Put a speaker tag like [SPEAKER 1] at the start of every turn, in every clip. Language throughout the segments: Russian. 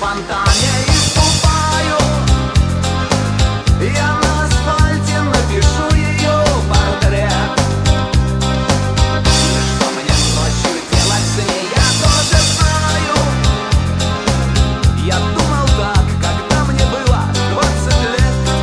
[SPEAKER 1] фонтане искупаю. Я на асфальте напишу ее портрет. И что мне ночью делать с ней, я тоже знаю. Я думал так, когда мне было 20 лет.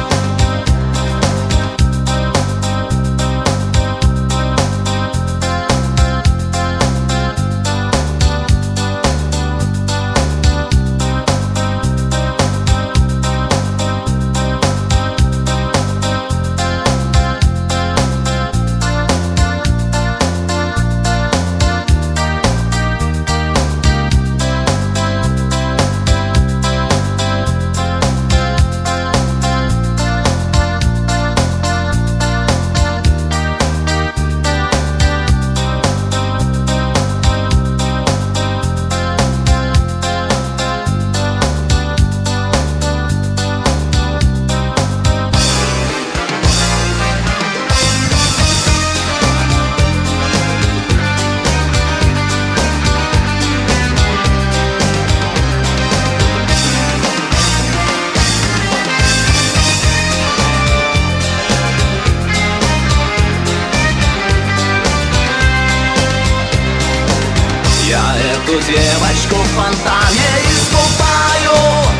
[SPEAKER 1] Я эту девочку в фонтане искупаю.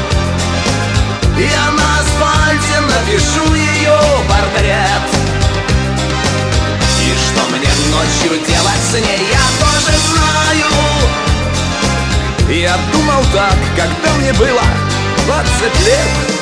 [SPEAKER 1] Я на асфальте напишу ее портрет. И что мне ночью делать с ней, я тоже знаю. Я думал так, когда мне было 20 лет.